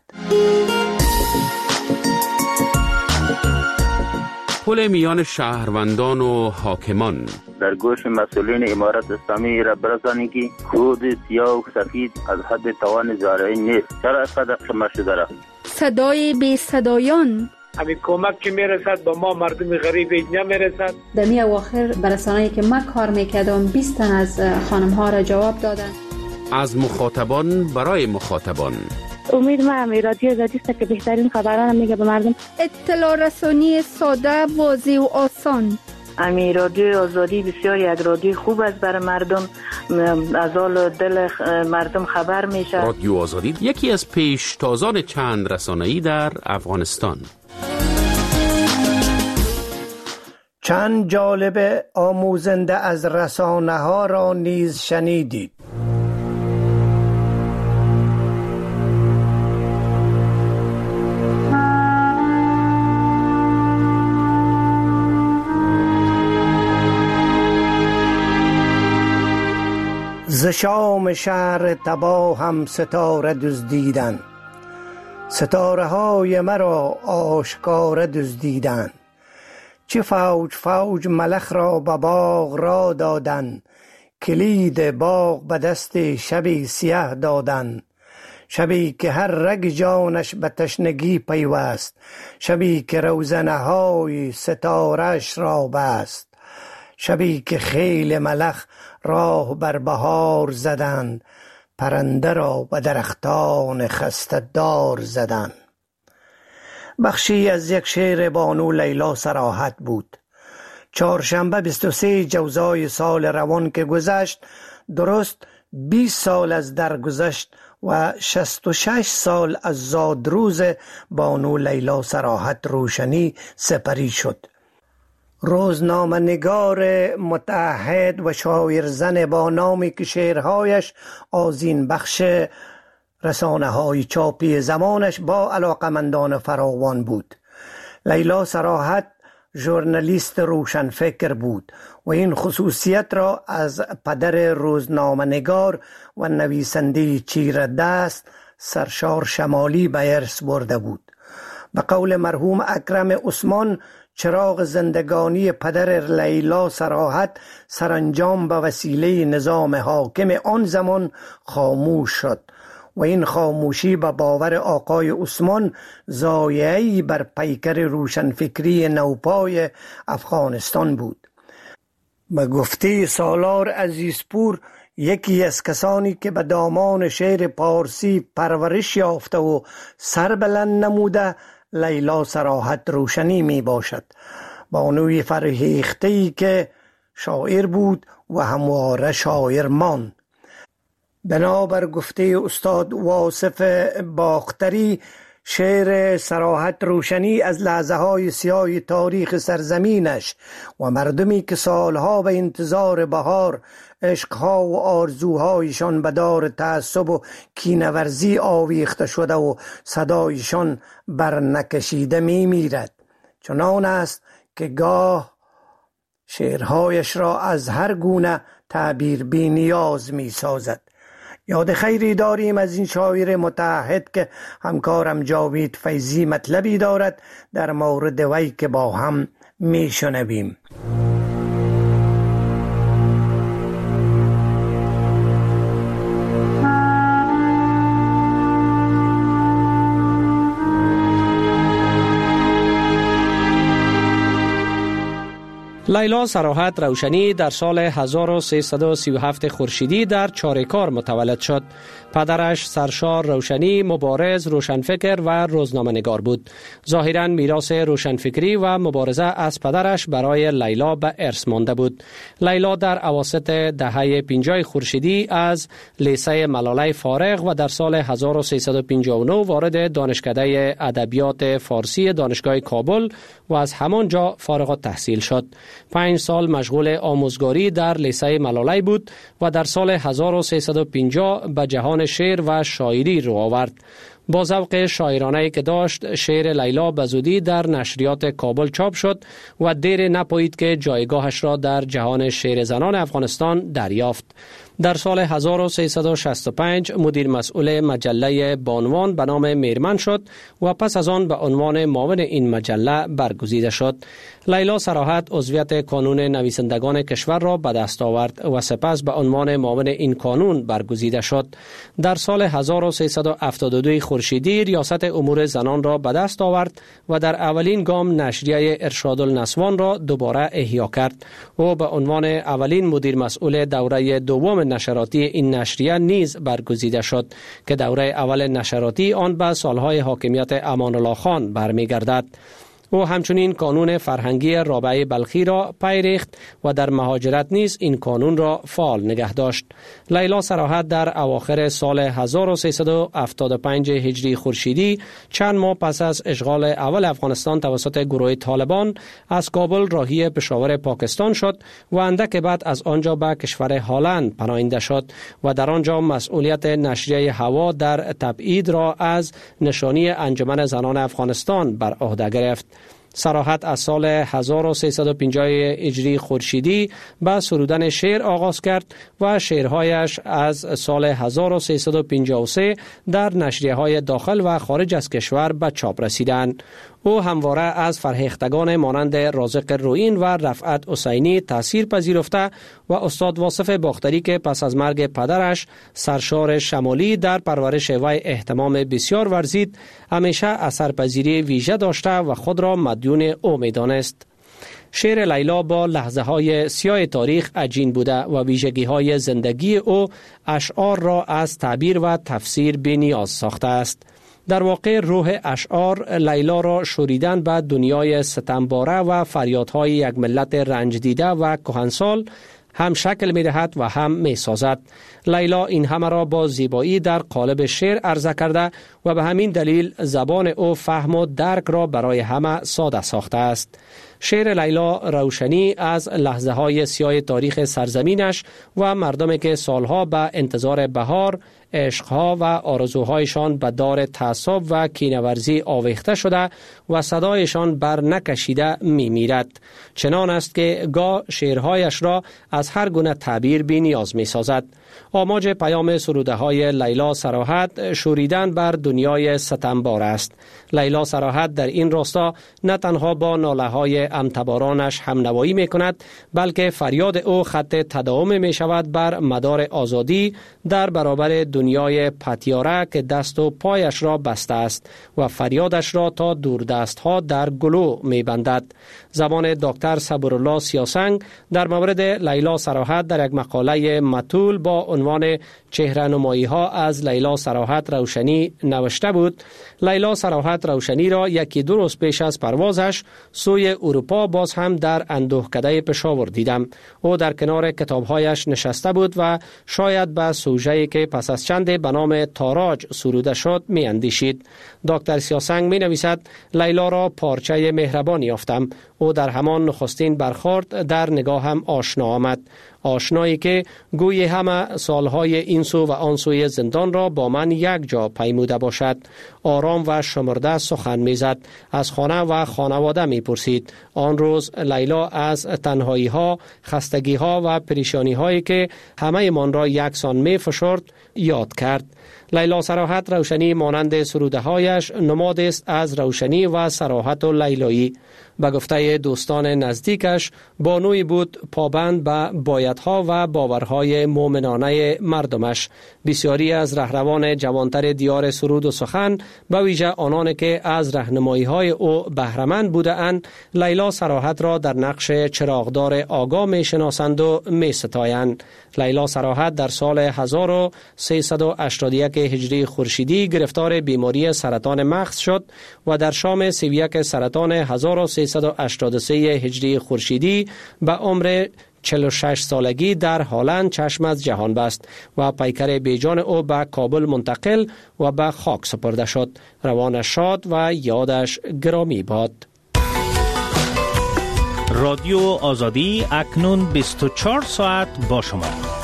پل میان شهروندان و حاکمان در گوش مسئولین امارت اسلامی را برسانید که خود سیاه و سفید از حد توان زارعی نیست. چرا اینقدر شما شده را؟ صدای بی صدایان، همین کمک که میرسد با ما مردم غریب نمیرسد. در می اواخر برسانه‌ای که من کار میکردم 20 تن از خانم ها را جواب دادن. از مخاطبان برای مخاطبان. امید ما رادیو آزادی است که بهترین خبران میگه به مردم. اطلاع رسانی ساده، واضح و آسان. امی رادیو آزادی بسیار یک رادیو خوب است برای مردم، از حال دل مردم خبر میشه. رادیو آزادی یکی از پیشتازان چند رسانه‌ای در افغانستان. چند جالب آموزنده از رسانه ها را نیز شنیدید. ز شام شهر تباه هم ستاره دزدیدند، ستاره های مرا آشکار دزدیدند. چه فوج فوج ملخ را به باغ را دادند، کلید باغ به دست شبی سیاه دادند. شبی که هر رگ جانش به تشنگی پیوست، شبی که روزنه های ستارش را بست. شبی که خیل ملخ راه بر بهار زدند، پرنده را به درختان خسته دار زدند. بخشی از یک شعر بانو لیلا صراحت بود. چهارشنبه 23 جوزای سال روان که گذشت، درست 20 سال از درگذشت و 66 سال از زادروز بانو لیلا صراحت روشنی سپری شد. روزنامه نگار متعهد و شاعر زن با نامی که شعرهایش آذین بخش رسانه های چاپی زمانش با علاقمندان فراوان بود. لیلا صراحت ژورنالیست روشنفکر بود و این خصوصیت را از پدر روزنامه نگار و نویسنده چیره دست سرشار شمالی به ارث برده بود. به قول مرحوم اکرم عثمان، چراغ زندگانی پدر لیلا صراحت سرانجام به وسیله نظام حاکم آن زمان خاموش شد و این خاموشی به باور آقای عثمان ضایعه‌ای بر پیکر روشنفکری نوپای افغانستان بود. به گفته سالار عزیزپور، یکی از کسانی که به دامان شعر پارسی پرورش یافته و سربلند نموده لیلا صراحت روشنی می باشد. بانوی فرهیخته‌ای که شاعر بود و همواره شاعر ماند. بنابر گفته استاد واصف باختری، شعر صراحت روشنی از لحظه های سیاه تاریخ سرزمینش و مردمی که سالها به انتظار بهار عشقها و آرزوهایشان به دار تعصب و کینه‌ورزی آویخته شده و صدایشان بر نکشیده می میرد. چنان است که گاه شعرهایش را از هر گونه تعبیر بی نیاز می سازد. یاد خیری داریم از این شاعر متعهد که همکارم جاوید فیضی مطلبی دارد در مورد وی که با هم می شنویم. لیلا صراحت روشنی در سال 1337 خورشیدی در چاریکار متولد شد. پدرش سرشار روشنی مبارز، روشنفکر و روزنامه‌نگار بود. ظاهراً میراث روشنفکری و مبارزه از پدرش برای لیلا به ارث مانده بود. لیلا در اواسط دهه 50 خورشیدی از لیسه ملالای فارغ و در سال 1359 وارد دانشکده ادبیات فارسی دانشگاه کابل و از همانجا فارغ التحصیل شد. 5 سال مشغول آموزگاری در لیسه ملالای بود و در سال 1350 به جهان شعر و شاعری رو آورد. با ذوق شاعرانه‌ای که داشت، شعر لیلا به زودی در نشریات کابل چاپ شد و دیر نپایید که جایگاهش را در جهان شعر زنان افغانستان دریافت. در سال 1365 مدیر مسئول مجله بانوان به نام میرمن شد و پس از آن به عنوان معاون این مجله برگزیده شد. لیلا صراحت عضویت کانون نویسندگان کشور را به دست آورد و سپس به عنوان معاون این کانون برگزیده شد. در سال 1372 خورشیدی ریاست امور زنان را به دست آورد و در اولین گام نشریه ارشاد النسوان را دوباره احیا کرد. او به عنوان اولین مدیر مسئول دوره دوم نشراتی این نشریه نیز برگزیده شد که دوره اول نشراتی آن به سالهای حاکمیت امان الله خان برمیگردد. او همچنین کانون فرهنگی رابعه بلخی را پی ریخت و در مهاجرت نیز این کانون را فعال نگه داشت. لیلا صراحت در اواخر سال 1375 هجری خورشیدی چند ماه پس از اشغال اول افغانستان توسط گروه طالبان از کابل راهی پشاور پاکستان شد و اندک بعد از آنجا به کشور هلند پناهنده شد و در آنجا مسئولیت نشریه هوا در تبعید را از نشانی انجمن زنان افغانستان بر عهده گرفت. صراحت از سال 1350 هجری خورشیدی به سرودن شعر آغاز کرد و شعرهایش از سال 1353 در نشریه‌های داخل و خارج از کشور به چاپ رسیدند. او همواره از فرهیختگان مانند رازق رویین و رفعت حسینی تأثیر پذیرفته و استاد واصف باختری که پس از مرگ پدرش سرشار شمالی در پرورش وی اهتمام بسیار ورزید، همیشه اثرپذیری ویژه داشته و خود را مدیون او می‌دانست. شعر لیلا با لحظه های سیاه تاریخ عجین بوده و ویژگی های زندگی او اشعار را از تعبیر و تفسیر بی‌نیاز ساخته است. در واقع روح اشعار لیلا را شوریدن به دنیای ستمباره و فریادهای یک ملت رنج دیده و کهنسال هم شکل می دهد و هم می سازد. لیلا این همه را با زیبایی در قالب شعر عرضه کرده و به همین دلیل زبان او فهم و درک را برای همه ساده ساخته است. شعر لیلا روشنی از لحظه های سیاه تاریخ سرزمینش و مردمی که سالها به انتظار بهار، عشقها و آرزوهایشان به دار تعصب و کینه‌ورزی آویخته شده و صدایشان بر نکشیده می میرد. چنان است که گاه شعرهایش را از هر گونه تعبیر بی نیاز می سازد. آماج پیام سروده های لیلا صراحت شوریدن بر دنیای ستمبار است. لیلا صراحت در این راستا نه تنها با ناله های امتبارانش همنوایی می کند، بلکه فریاد او خط تداوم می شود بر مدار آزادی در برابر دنیای پتیاره که دست و پایش را بسته است و فریادش را تا دوردست ها در گلو می بندد. زبان دکتر صبرالله سیاسنگ در مورد لیلا صراحت در یک مقاله مطول با عنوان چهره‌نمایی ها از لیلا صراحت روشنی نوشته بود: لیلا صراحت روشنی را یکی دو روز پیش از پروازش سوی اروپا باز هم در اندوهکده پشاور دیدم. او در کنار کتابهایش نشسته بود و شاید به سوژه‌ای که پس از چند به نام تاراج سروده شد می اندیشید. دکتر سیاسنگ می نویسد: لیلا را پارچه مهربانی یافتم. او در همان نخستین برخورد در نگاهم آشنا آمد. آشنایی که گوی همه سالهای این سو و آن سوی زندان را با من یک جا پیموده باشد. آرام و شمرده سخن میزد. از خانه و خانواده میپرسید. آن روز لیلا از تنهایی ها، خستگی ها و پریشانی هایی که همه من را یکسان میفشرد یاد کرد. لیلا صراحت روشنی مانند سروده هایش نماد است از روشنی و صراحت و لیلایی. به گفته دوستان نزدیکش بانوی بود پابند به بایدها و باورهای مؤمنانه مردمش. بسیاری از رهروان جوانتر دیار سرود و سخن به ویژه آنان که از راهنمایی‌های او بهره‌مند بودند لیلا صراحت را در نقش چراغدار آگاه می‌شناسند و می‌ستایند. لیلا صراحت در سال 1381 هجری خورشیدی گرفتار بیماری سرطان مغز شد و در شام 31 سرطان 1383 هجری خورشیدی به عمر 46 سالگی در هلند چشم از جهان بست و پیکر بیجان او به کابل منتقل و به خاک سپرده شد. روانش شاد و یادش گرامی باد. رادیو آزادی اکنون 24 ساعت با شما.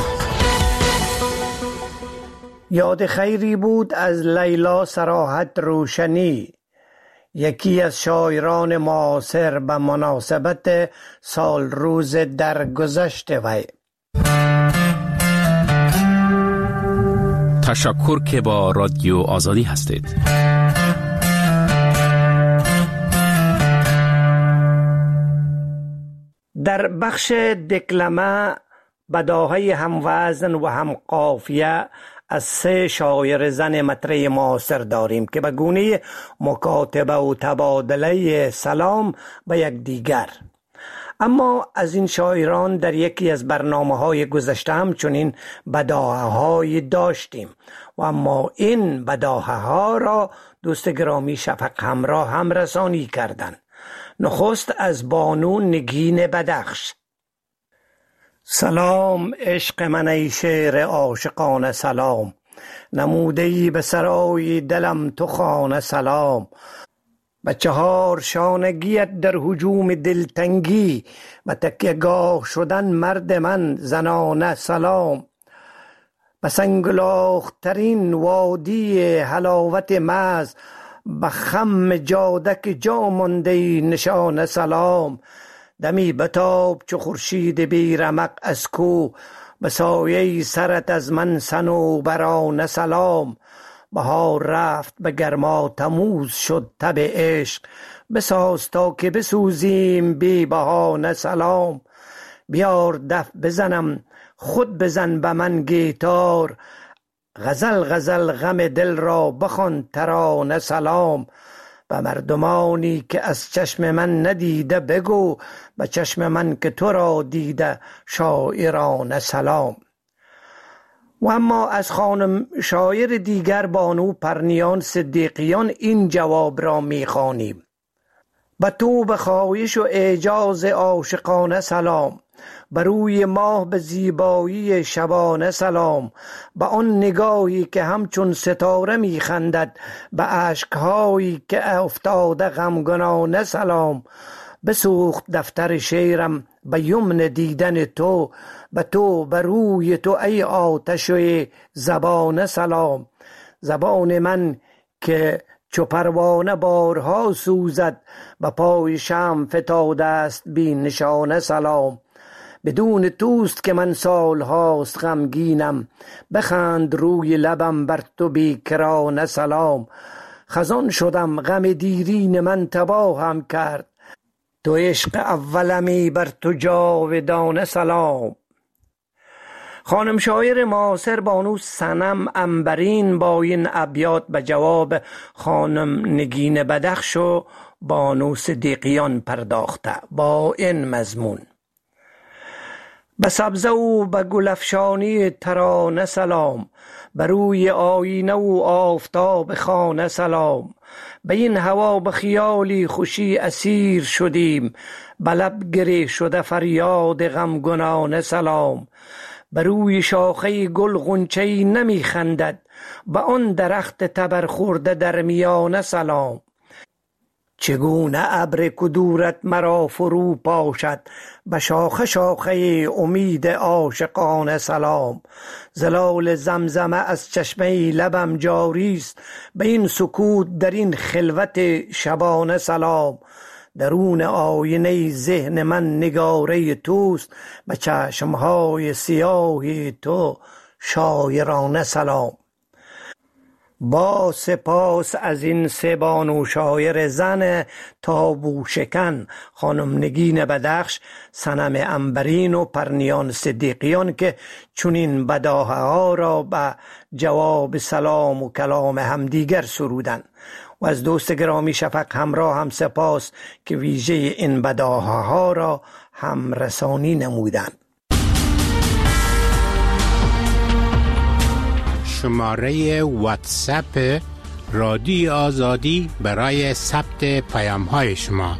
یاد خیری بود از لیلا صراحت روشنی، یکی از شاعران معاصر به مناسبت سال روز درگذشت وی. تشکر که با رادیو آزادی هستید. در بخش دکلمه بداهه هم وزن و هم قافیه از 3 شاعر زن مطرح معاصر داریم که به گونه مکاتبه و تبادله سلام به یکدیگر. اما از این شاعران در یکی از برنامه‌های گذشته همچنین بداهه‌هایی داشتیم و اما این بداهه‌ها را دوست گرامی شفق همراه هم رسانی کردند. نخست از بانو نگین بدخش. سلام عشق من ای شعر عاشقانه سلام، نموده‌ای به سرای دلم تو خانه سلام. به 4 شانگیت در هجوم دلتنگی و تکیه‌گاه شدن مرد من زنانه سلام. به سنگلاخ‌ترین وادی حلاوت مز به خم جادک جا مانده نشانه سلام. دمی بتاب چو خورشید بی رمق از کو، به سایه سرت از من صنوبرانه سلام. بهار رفت به گرما تموز شد تب عشق، بساز تا که بسوزیم بی بهانه سلام. بیار دف بزنم خود بزن به من گیتار، غزل غزل غم دل را بخوان ترانه سلام. به مردمانی که از چشم من ندیده بگو، به چشم من که تو را دیده شاعرانه سلام. و اما از خانم شاعر دیگر بانو پرنیان صدیقیان این جواب را می‌خوانیم: به تو به خواهش و اعجاز عاشقانه سلام، بر روی ماه به زیبایی شبانه سلام. به آن نگاهی که همچون ستاره می‌خندد، به اشک‌هایی که افتاده غمگنانه سلام. بسوخت دفتر شعرم به یمن دیدن تو، به تو به روی تو ای آتش زبانه سلام. زبان من که چو پروانه بارها سوزد، به پای شمع فتاده است بی نشانه سلام. بدون توست که من سالهاست غمگینم، بخند روی لبم بر تو بیکرانه سلام. خزان شدم غم دیرین من تباهم کرد، تو عشق اولمی بر تو جاودانه سلام. خانم شاعر معاصر بانو صنم عنبرین با این ابیات به جواب خانم نگین بدخش و بانو صدیقیان پرداخته با این مضمون: به سبزه و به گلفشانی ترانه سلام، بر روی آینه و آفتاب خانه سلام. به این هوا به خیالی خوشی اسیر شدیم، به لب گره شده فریاد غمگنانه سلام. بر روی شاخه گل غنچه‌ای نمی خندد، به آن درخت تبرخورده در میانه سلام. چگونه ابر کدورت مرا فرو پاشد، به شاخه شاخه امید عاشقانه سلام. زلال زمزمه از چشمه لبم جاری است، به این سکوت در این خلوت شبانه سلام. درون آینه ذهن من نگاره توست، به چشمهای سیاه تو شاعرانه سلام. با سپاس از این سه بانو شاعر زن تابو شکن، خانم نگین بدخش، صنم عنبرین و پرنیان صدیقیان که چنین بداهه ها را به جواب سلام و کلام همدیگر سرودند. و از دوست گرامی شفق همراه هم سپاس که ویژه این بداهه ها را هم رسانی نمودند. شماره واتساپ رادیو آزادی برای ثبت پیام های شما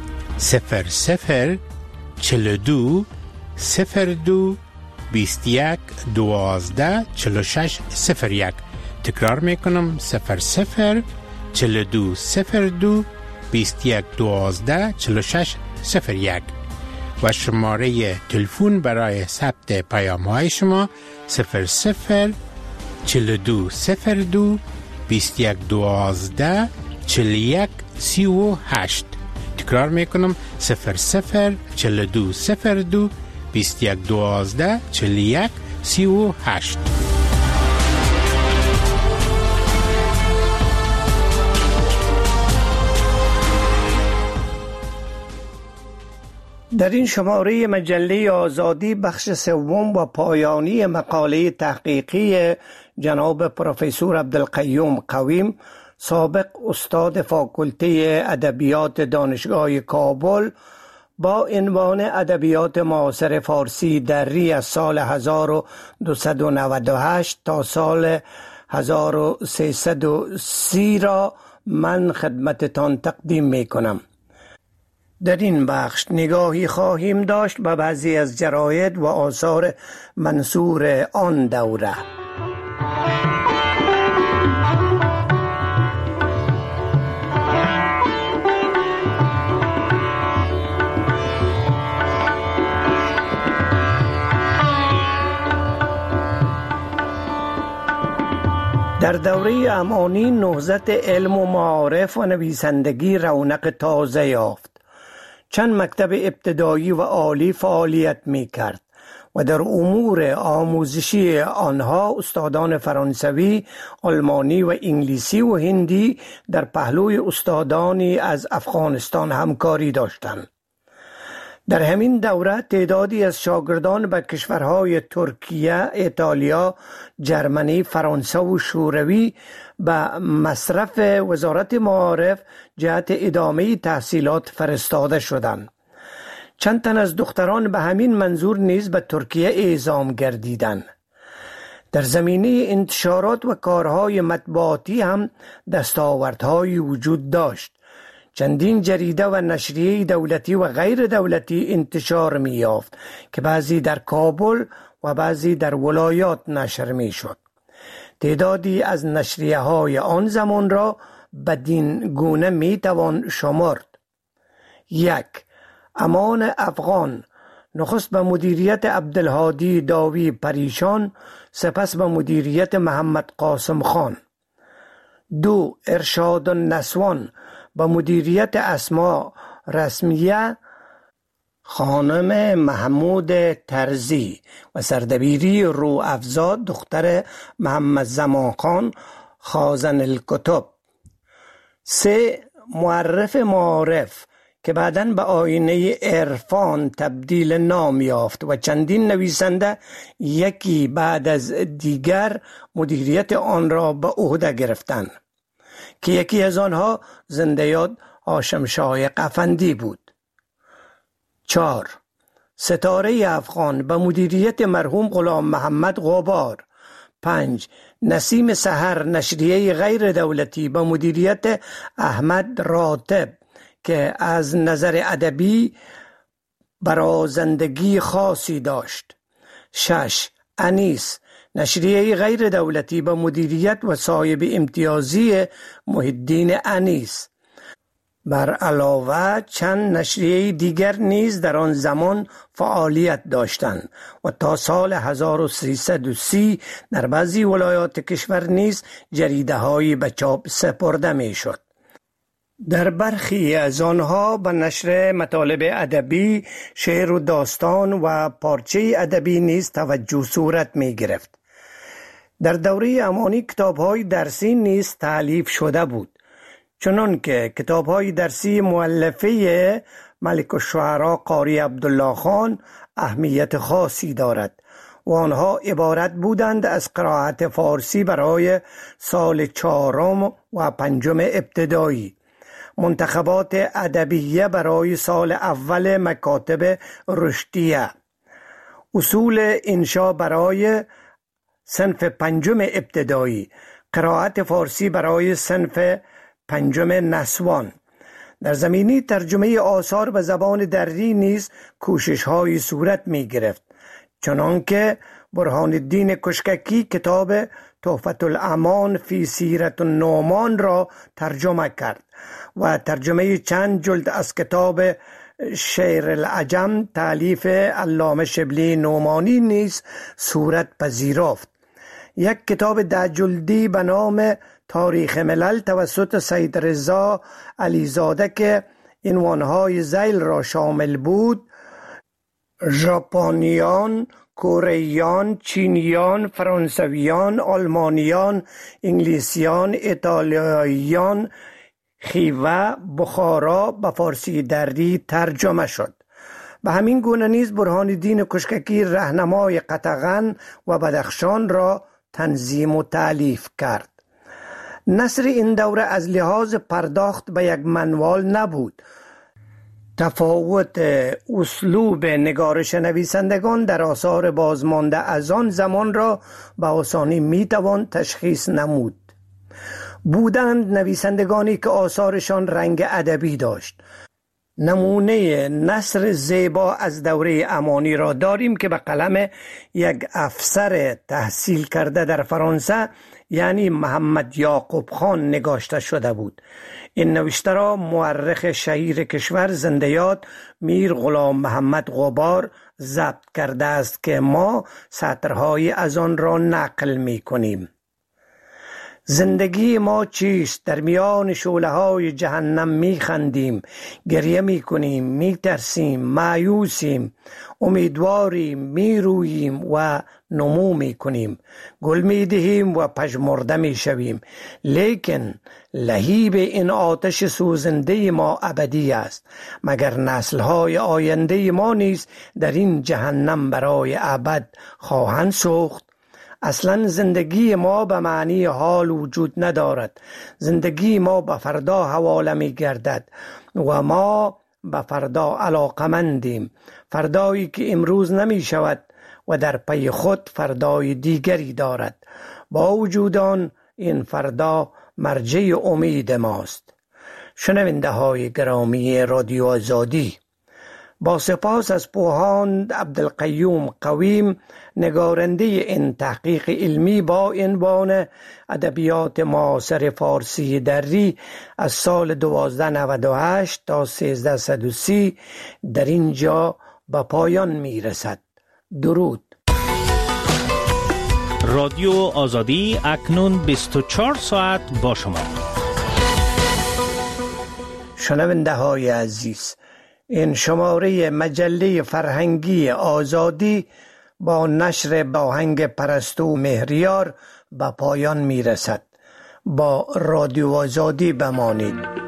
00 42 02 21 12 46 01. تکرار میکنم 00 42 02 21 12 46 01 و شماره تلفن برای ثبت پیام های شما 00 42 02 21 12 41 38. تکرار میکنم 00 42 02 21 12 41 38. در این شماره مجله آزادی بخش سوم و پایانی مقاله تحقیقی جناب پروفسور عبدالقیوم قویم، سابق استاد فاکولته ادبیات دانشگاه کابل، با عنوان ادبیات معاصر فارسی دری از سال 1298 تا سال 1330 را من خدمتتان تقدیم می کنم. در این بخش نگاهی خواهیم داشت به بعضی از جراید و آثار منثور آن دوره. در دوره امانی نهضت علم و معارف و نویسندگی رونق تازه یافت. چند مکتب ابتدایی و عالی فعالیت می کرد و در امور آموزشی آنها استادان فرانسوی، آلمانی و انگلیسی و هندی در پهلوی استادانی از افغانستان همکاری داشتند. در همین دوره تعدادی از شاگردان به کشورهای ترکیه، ایتالیا، جرمنی، فرانسه و شوروی به مصرف وزارت معارف جهت ادامه تحصیلات فرستاده شدند. چند تن از دختران به همین منظور نیز به ترکیه اعزام گردیدند. در زمینه انتشارات و کارهای مطبوعاتی هم دستاوردهایی وجود داشت. چندین جریده و نشریه دولتی و غیر دولتی انتشار می یافت که بعضی در کابل و بعضی در ولایات نشر می شد. تعدادی از نشریه های آن زمان را بدین گونه می توان شمرد: 1. امان افغان، نخست به مدیریت عبدالهادی داوی پریشان، سپس به مدیریت محمد قاسم خان. 2. ارشاد النسوان، به مدیریت اسماء رسمیه خانم محمود ترزی و سردبیری رو افزاد دختر محمد زمان خان خازن الکتب. 3. معرف معارف که بعداً به آینه عرفان تبدیل نام یافت و چندین نویسنده یکی بعد از دیگر مدیریت آن را به عهده گرفتند که یکی از آنها زنده یاد هاشم شایق افندی بود. 4. ستاره افغان به مدیریت مرحوم غلام محمد غبار. 5. نسیم سحر، نشریه غیر دولتی به مدیریت احمد راتب که از نظر ادبی برازندگی خاصی داشت. 6. انیس، نشریه غیر دولتی به مدیریت و صاحب امتیازی محی الدین انیس. بر علاوه چند نشریه دیگر نیز در آن زمان فعالیت داشتند و تا سال 1330 در بعضی ولایات کشور نیز جریده هایی به چاپ سپرده می شد. در برخی از آنها به نشر مطالب ادبی، شعر و داستان و پارچه ادبی نیز توجه صورت می گرفت. در دوره امانی کتاب‌های درسی نیز تألیف شده بود، چنان که کتاب‌های درسی مؤلفه ملک الشعراء قاری عبدالله خان اهمیت خاصی دارد و آنها عبارت بودند از قرائت فارسی برای سال 4 و 5 ابتدایی، منتخبات ادبیه برای سال اول مکاتب رشدیه، اصول انشا برای صنف 5 ابتدایی، قرائت فارسی برای صنف 5 نسوان. در زمینه ترجمه آثار به زبان دری نیز کوشش‌های صورت می‌گرفت، چنانکه برهان الدین کشککی کتاب تحفة الامان فی سیرت النعمان را ترجمه کرد و ترجمه چند جلد از کتاب شعر العجم تألیف علامه شبلی نعمانی نیز صورت پذیرفت. یک کتاب 10 جلدی به نام تاریخ ملل توسط سید رضا علیزاده که عنوانهای ذیل را شامل بود: ژاپنیان، کره‌ایان، چینیان، فرانسویان، آلمانیان، انگلیسیان، ایتالیاییان، خیوه، بخارا به فارسی دری ترجمه شد. به همین گونه نیز برهان الدین کشککی راهنمای قطغن و بدخشان را تنظیم و تألیف کرد. نثر این دوره از لحاظ پرداخت به یک منوال نبود. تفاوت اسلوب نگارش نویسندگان در آثار بازمانده از آن زمان را به آسانی میتوان تشخیص نمود. بودند نویسندگانی که آثارشان رنگ ادبی داشت. نمونه نثر زیبا از دوره امانی را داریم که به قلم یک افسر تحصیل کرده در فرانسه یعنی محمد یعقوب خان نگاشته شده بود. این نوشته را مورخ شهیر کشور زنده یاد میر غلام محمد غبار ضبط کرده است که ما سطرهای از آن را نقل می کنیم. زندگی ما چیست؟ در میان شعله‌های جهنم می‌خندیم، گریه می‌کنیم، می‌ترسیم، مایوسیم، امیدواریم، می‌روییم و نمو می‌کنیم، گل می‌دهیم و پژمرده می‌شویم، لیکن لهیب این آتش سوزنده ما ابدی است. مگر نسل‌های آینده ما نیز در این جهنم برای ابد خواهند سوخت؟ اصلا زندگی ما به معنی حال وجود ندارد. زندگی ما به فردا حواله می گردد و ما به فردا علاقمندیم، فردایی که امروز نمی شود و در پی خود فردای دیگری دارد. با وجود آن این فردا مرجع امید ماست. شنونده های گرامی رادیو آزادی، با سپاس از پوهاند عبدالقیوم قویم نگارنده این تحقیق علمی با عنوان ادبیات معاصر فارسی دری از سال 1298 تا 1330 در اینجا به پایان می رسد. درود. رادیو آزادی اکنون 24 ساعت با شما. شنونده های عزیز، این شماره مجله فرهنگی آزادی با نشر آهنگ پرستو مهریار به پایان می رسد. با رادیو آزادی بمانید.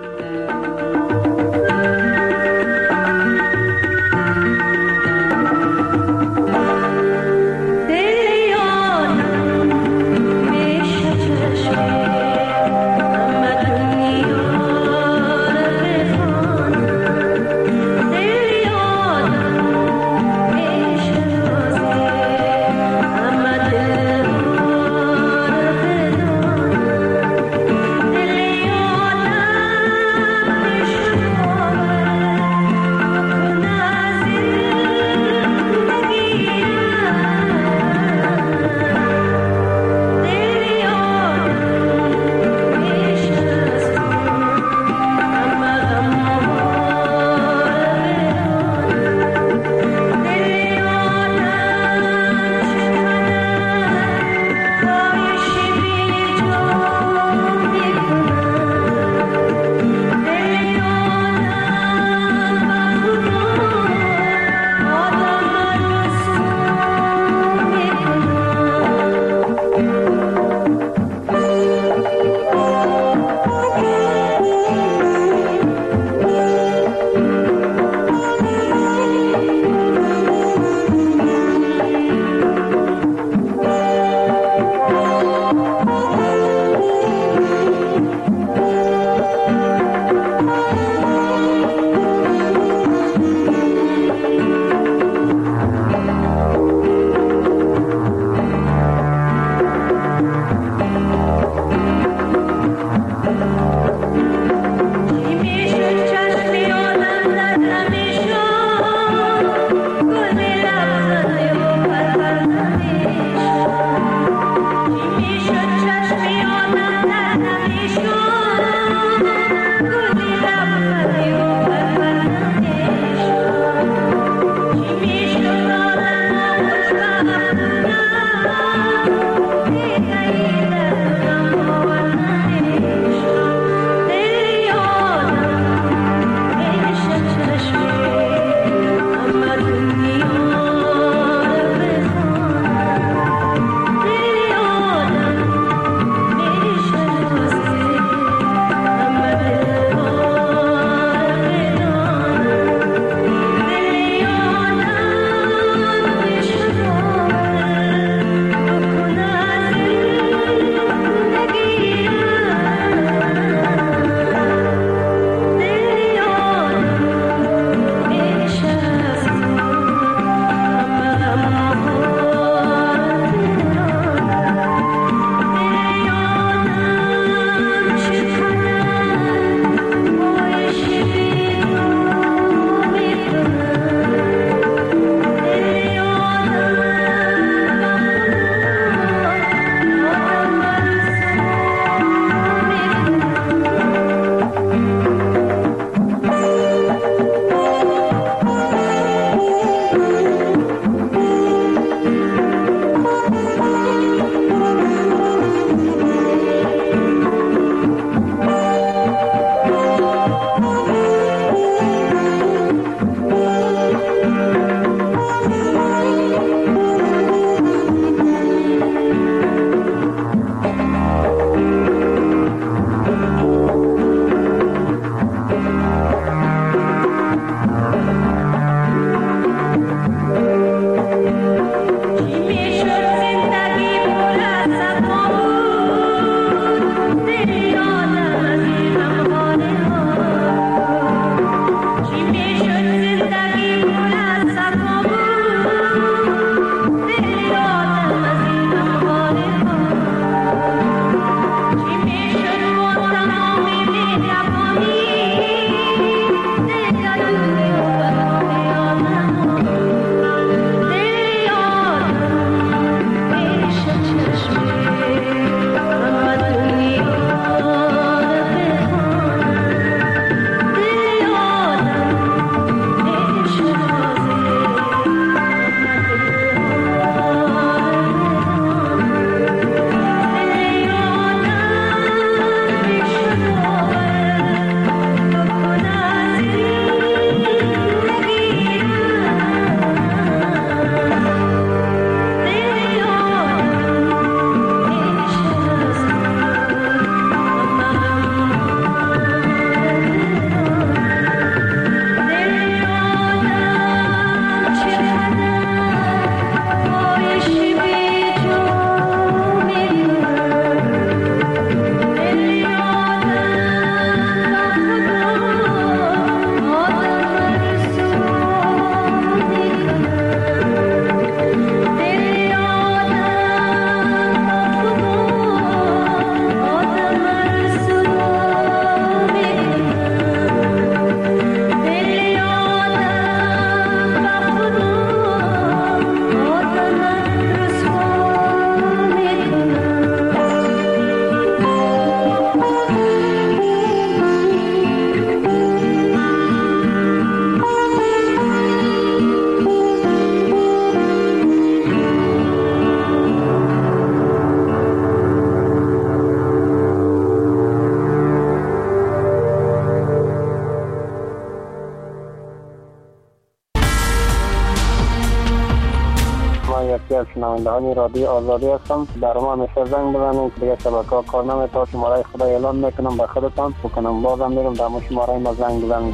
یکی از شنوندگان رادیو آزادی هستم. در ما همیشه زنگ بزنید، دیگه شبکه‌ها کار نمی‌کنه. شماره خدا اعلام میکنم به خودتان بکنم، بازم میرم در شماره ما زنگ بزنید.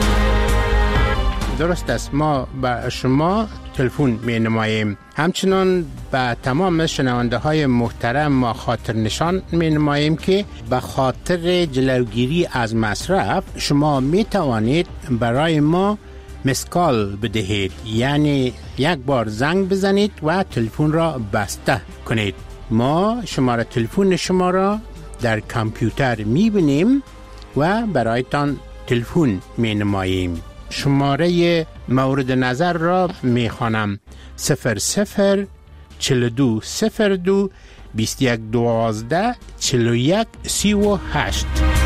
درست است، ما به شما تلفن می نماییم. همچنان به تمام شنونده های محترم ما خاطر نشان می نماییم که به خاطر جلوگیری از مصرف شما می توانید برای ما مسکال بدهید، یعنی یک بار زنگ بزنید و تلفن را بسته کنید. ما شماره تلفن شما را در کامپیوتر می بینیم و برایتان تلفن می نماییم. شماره مورد نظر را می خوانم: 00 42 02 21 12 41 38.